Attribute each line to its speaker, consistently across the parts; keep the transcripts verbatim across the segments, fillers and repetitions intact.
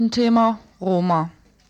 Speaker 1: Thema Roma.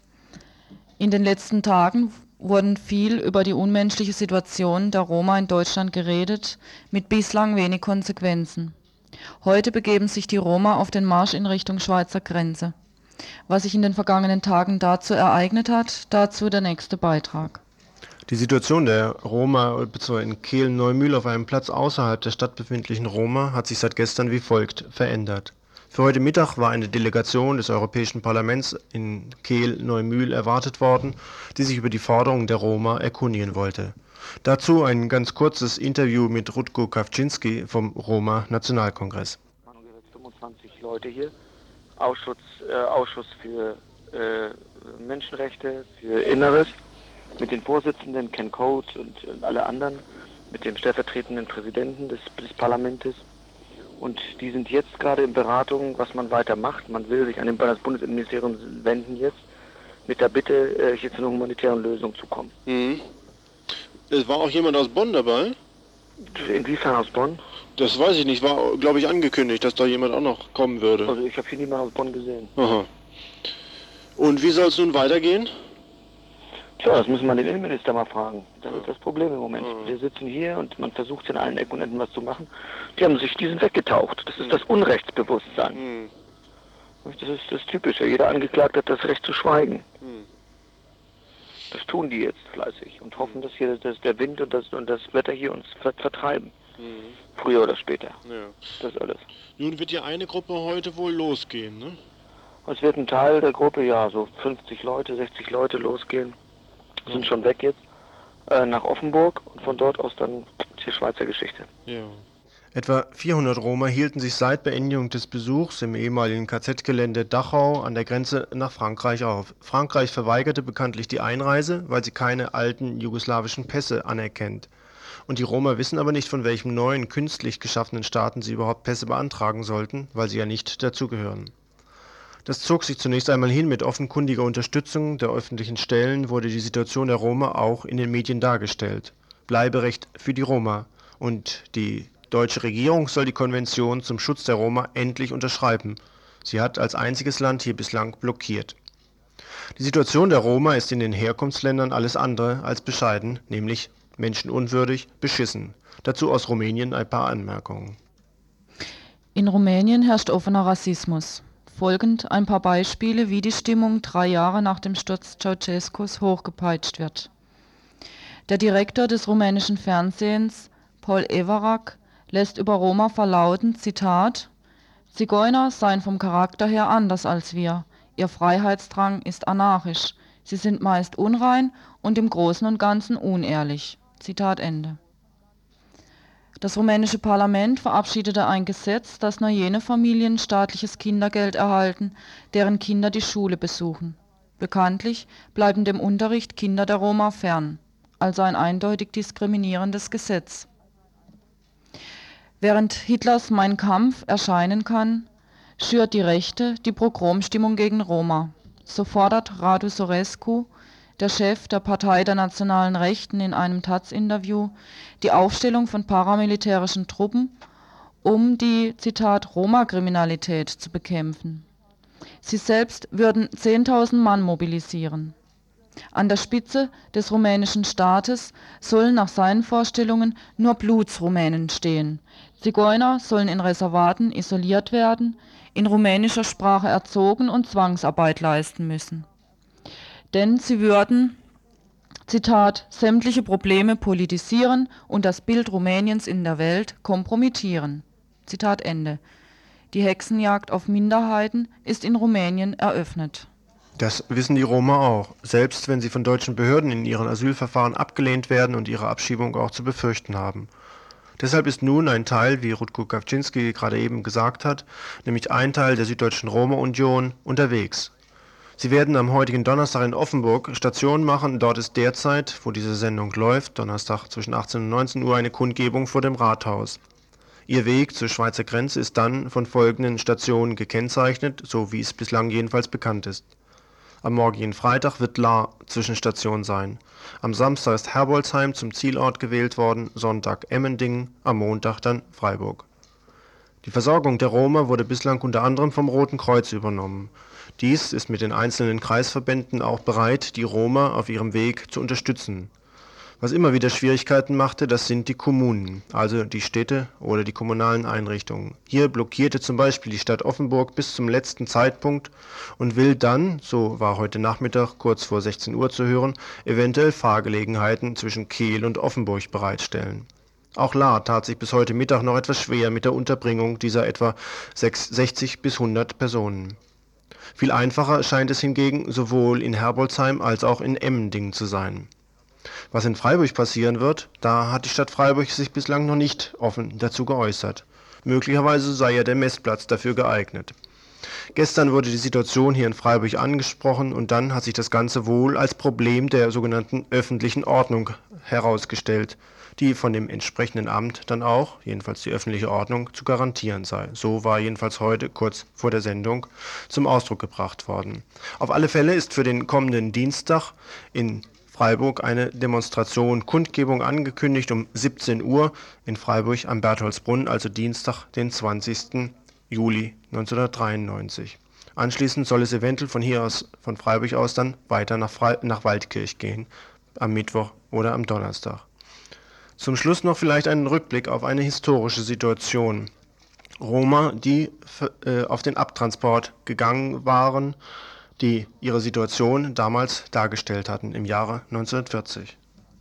Speaker 1: In den letzten Tagen wurden viel über die unmenschliche Situation der Roma in Deutschland geredet, mit bislang wenig Konsequenzen. Heute begeben sich die Roma auf den Marsch in Richtung Schweizer Grenze. Was sich in den vergangenen Tagen dazu ereignet hat, dazu der nächste Beitrag.
Speaker 2: Die Situation der Roma bzw. in Kehl-Neumühl auf einem Platz außerhalb der Stadt befindlichen Roma hat sich seit gestern wie folgt verändert. Für heute Mittag war eine Delegation des Europäischen Parlaments in Kehl-Neumühl erwartet worden, die sich über die Forderungen der Roma erkundigen wollte. Dazu ein ganz kurzes Interview mit Rutko Kawczynski vom Roma-Nationalkongress.
Speaker 3: fünfundzwanzig Leute hier, Ausschuss, äh, Ausschuss für äh, Menschenrechte, für Inneres, mit den Vorsitzenden Ken Code und, und alle anderen, mit dem stellvertretenden Präsidenten des, des Parlaments. Und die sind jetzt gerade in Beratung, was man weiter macht. Man will sich an den, das Bundesinnenministerium wenden jetzt, mit der Bitte, hier zu einer humanitären Lösung zu kommen.
Speaker 2: Mhm. Es war auch jemand aus Bonn dabei?
Speaker 3: Inwiefern aus Bonn?
Speaker 2: Das weiß ich nicht, war, glaube ich, angekündigt, dass da jemand auch noch kommen würde.
Speaker 3: Also ich habe hier niemanden aus Bonn gesehen.
Speaker 2: Aha. Und wie soll es nun weitergehen?
Speaker 3: Tja, das müssen wir den Innenminister mal fragen. Das ist das Problem im Moment.
Speaker 2: Mhm.
Speaker 3: Wir sitzen hier und man versucht in allen Ecken und Enden was zu machen. Die haben sich, die sind weggetaucht. Das ist das Unrechtsbewusstsein.
Speaker 2: Mhm.
Speaker 3: Das ist das Typische. Jeder Angeklagte hat das Recht zu schweigen.
Speaker 2: Mhm.
Speaker 3: Das tun die jetzt fleißig und hoffen, dass hier dass der Wind und das, und das Wetter hier uns vertreiben. Mhm. Früher oder später.
Speaker 2: Ja.
Speaker 3: Das ist alles.
Speaker 2: Nun wird ja eine Gruppe heute wohl losgehen, ne?
Speaker 3: Es wird ein Teil der Gruppe, ja, so fünfzig Leute, sechzig Leute losgehen. Sind schon weg jetzt, äh, nach Offenburg und von dort aus dann die Schweizer Geschichte.
Speaker 2: Ja. Etwa vierhundert Roma hielten sich seit Beendigung des Besuchs im ehemaligen K Z-Gelände Dachau an der Grenze nach Frankreich auf. Frankreich verweigerte bekanntlich die Einreise, weil sie keine alten jugoslawischen Pässe anerkennt. Und die Roma wissen aber nicht, von welchem neuen, künstlich geschaffenen Staaten sie überhaupt Pässe beantragen sollten, weil sie ja nicht dazugehören. Das zog sich zunächst einmal hin. Mit offenkundiger Unterstützung der öffentlichen Stellen wurde die Situation der Roma auch in den Medien dargestellt. Bleiberecht für die Roma. Und die deutsche Regierung soll die Konvention zum Schutz der Roma endlich unterschreiben. Sie hat als einziges Land hier bislang blockiert. Die Situation der Roma ist in den Herkunftsländern alles andere als bescheiden, nämlich menschenunwürdig, beschissen. Dazu aus Rumänien ein paar Anmerkungen.
Speaker 1: In Rumänien herrscht offener Rassismus. Folgend ein paar Beispiele, wie die Stimmung drei Jahre nach dem Sturz Ceausescus hochgepeitscht wird. Der Direktor des rumänischen Fernsehens, Paul Everac, lässt über Roma verlauten, Zitat, Zigeuner seien vom Charakter her anders als wir. Ihr Freiheitsdrang ist anarchisch. Sie sind meist unrein und im Großen und Ganzen unehrlich. Zitat Ende. Das rumänische Parlament verabschiedete ein Gesetz, das nur jene Familien staatliches Kindergeld erhalten, deren Kinder die Schule besuchen. Bekanntlich bleiben dem Unterricht Kinder der Roma fern, also ein eindeutig diskriminierendes Gesetz. Während Hitlers Mein Kampf erscheinen kann, schürt die Rechte die Pogromstimmung gegen Roma. So fordert Radu Sorescu, der Chef der Partei der Nationalen Rechten, in einem Taz-Interview die Aufstellung von paramilitärischen Truppen, um die, Zitat, Roma-Kriminalität zu bekämpfen. Sie selbst würden zehntausend Mann mobilisieren. An der Spitze des rumänischen Staates sollen nach seinen Vorstellungen nur Blutsrumänen stehen. Zigeuner sollen in Reservaten isoliert werden, in rumänischer Sprache erzogen und Zwangsarbeit leisten müssen. Denn sie würden, Zitat, sämtliche Probleme politisieren und das Bild Rumäniens in der Welt kompromittieren. Zitat Ende. Die Hexenjagd auf Minderheiten ist in Rumänien eröffnet.
Speaker 2: Das wissen die Roma auch, selbst wenn sie von deutschen Behörden in ihren Asylverfahren abgelehnt werden und ihre Abschiebung auch zu befürchten haben. Deshalb ist nun ein Teil, wie Rutko Kawczynski gerade eben gesagt hat, nämlich ein Teil der Süddeutschen Roma-Union, unterwegs. Sie werden am heutigen Donnerstag in Offenburg Station machen. Dort ist derzeit, wo diese Sendung läuft, Donnerstag zwischen achtzehn und neunzehn Uhr, eine Kundgebung vor dem Rathaus. Ihr Weg zur Schweizer Grenze ist dann von folgenden Stationen gekennzeichnet, so wie es bislang jedenfalls bekannt ist. Am morgigen Freitag wird Lahr Zwischenstation sein. Am Samstag ist Herbolzheim zum Zielort gewählt worden, Sonntag Emmendingen, am Montag dann Freiburg. Die Versorgung der Roma wurde bislang unter anderem vom Roten Kreuz übernommen. Dies ist mit den einzelnen Kreisverbänden auch bereit, die Roma auf ihrem Weg zu unterstützen. Was immer wieder Schwierigkeiten machte, das sind die Kommunen, also die Städte oder die kommunalen Einrichtungen. Hier blockierte zum Beispiel die Stadt Offenburg bis zum letzten Zeitpunkt und will dann, so war heute Nachmittag kurz vor sechzehn Uhr zu hören, eventuell Fahrgelegenheiten zwischen Kehl und Offenburg bereitstellen. Auch Lahr tat sich bis heute Mittag noch etwas schwer mit der Unterbringung dieser etwa sechzig bis hundert Personen. Viel einfacher scheint es hingegen sowohl in Herbolzheim als auch in Emmendingen zu sein. Was in Freiburg passieren wird, da hat die Stadt Freiburg sich bislang noch nicht offen dazu geäußert. Möglicherweise sei ja der Messplatz dafür geeignet. Gestern wurde die Situation hier in Freiburg angesprochen und dann hat sich das Ganze wohl als Problem der sogenannten öffentlichen Ordnung herausgestellt, die von dem entsprechenden Amt dann auch, jedenfalls die öffentliche Ordnung, zu garantieren sei. So war jedenfalls heute kurz vor der Sendung zum Ausdruck gebracht worden. Auf alle Fälle ist für den kommenden Dienstag in Freiburg eine Demonstration, Kundgebung angekündigt um siebzehn Uhr in Freiburg am Bertholdsbrunn, also Dienstag, den zwanzigsten Juli neunzehnhundertdreiundneunzig. Anschließend soll es eventuell von hier aus, von Freiburg aus, dann weiter nach, Fre- nach Waldkirch gehen, am Mittwoch oder am Donnerstag. Zum Schluss noch vielleicht einen Rückblick auf eine historische Situation. Roma, die äh, auf den Abtransport gegangen waren, die ihre Situation damals dargestellt hatten im Jahre neunzehnhundertvierzig.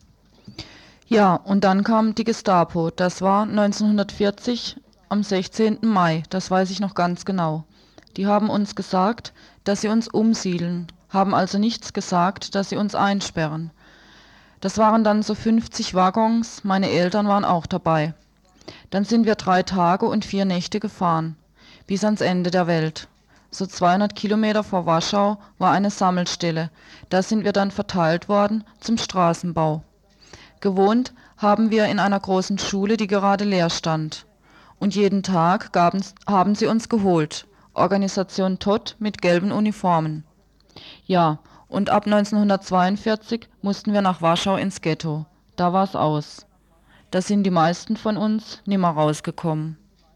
Speaker 1: Ja, und dann kam die Gestapo. Das war neunzehnhundertvierzig am sechzehnten Mai, das weiß ich noch ganz genau. Die haben uns gesagt, dass sie uns umsiedeln, haben also nichts gesagt, dass sie uns einsperren. Das waren dann so fünfzig Waggons, meine Eltern waren auch dabei. Dann sind wir drei Tage und vier Nächte gefahren, bis ans Ende der Welt. So zweihundert Kilometer vor Warschau war eine Sammelstelle. Da sind wir dann verteilt worden zum Straßenbau. Gewohnt haben wir in einer großen Schule, die gerade leer stand. Und jeden Tag gaben, haben sie uns geholt. Organisation Todt mit gelben Uniformen. Ja, und ab neunzehnhundertzweiundvierzig mussten wir nach Warschau ins Ghetto. Da war's aus. Da sind die meisten von uns nimmer rausgekommen.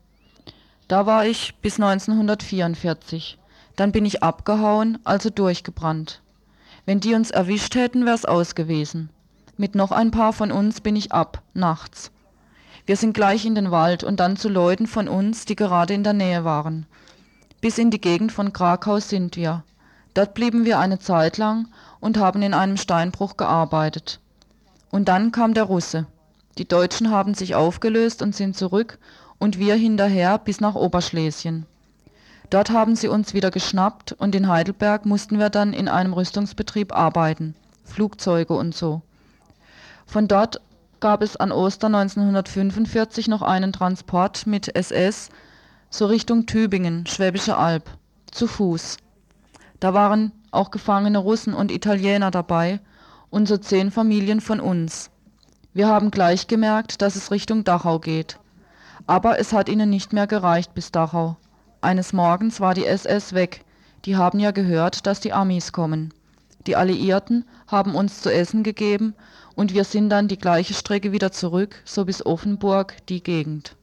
Speaker 1: Da war ich bis neunzehnhundertvierundvierzig. Dann bin ich abgehauen, also durchgebrannt. Wenn die uns erwischt hätten, wär's aus gewesen. Mit noch ein paar von uns bin ich ab, nachts. Wir sind gleich in den Wald und dann zu Leuten von uns, die gerade in der Nähe waren. Bis in die Gegend von Krakau sind wir. Dort blieben wir eine Zeit lang und haben in einem Steinbruch gearbeitet. Und dann kam der Russe. Die Deutschen haben sich aufgelöst und sind zurück und wir hinterher bis nach Oberschlesien. Dort haben sie uns wieder geschnappt und in Heidelberg mussten wir dann in einem Rüstungsbetrieb arbeiten, Flugzeuge und so. Von dort gab es an Ostern neunzehnhundertfünfundvierzig noch einen Transport mit S S, so Richtung Tübingen, Schwäbische Alb, zu Fuß. Da waren auch gefangene Russen und Italiener dabei und so zehn Familien von uns. Wir haben gleich gemerkt, dass es Richtung Dachau geht. Aber es hat ihnen nicht mehr gereicht bis Dachau. Eines Morgens war die S S weg. Die haben ja gehört, dass die Amis kommen. Die Alliierten haben uns zu essen gegeben und wir sind dann die gleiche Strecke wieder zurück, so bis Offenburg, die Gegend.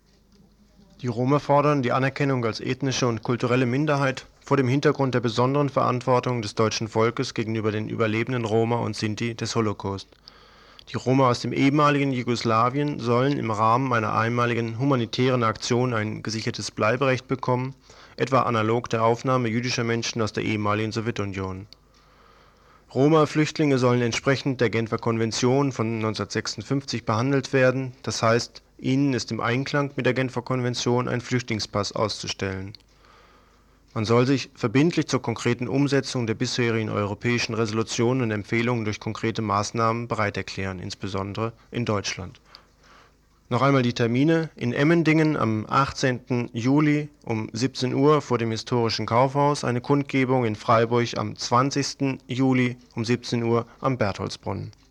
Speaker 2: Die Roma fordern die Anerkennung als ethnische und kulturelle Minderheit vor dem Hintergrund der besonderen Verantwortung des deutschen Volkes gegenüber den überlebenden Roma und Sinti des Holocaust. Die Roma aus dem ehemaligen Jugoslawien sollen im Rahmen einer einmaligen humanitären Aktion ein gesichertes Bleiberecht bekommen, etwa analog der Aufnahme jüdischer Menschen aus der ehemaligen Sowjetunion. Roma-Flüchtlinge sollen entsprechend der Genfer Konvention von neunzehnhundertsechsundfünfzig behandelt werden, das heißt, ihnen ist im Einklang mit der Genfer Konvention ein Flüchtlingspass auszustellen. Man soll sich verbindlich zur konkreten Umsetzung der bisherigen europäischen Resolutionen und Empfehlungen durch konkrete Maßnahmen bereit erklären, insbesondere in Deutschland. Noch einmal die Termine: in Emmendingen am achtzehnten Juli um siebzehn Uhr vor dem historischen Kaufhaus, eine Kundgebung in Freiburg am zwanzigsten Juli um siebzehn Uhr am Bertholdsbrunnen.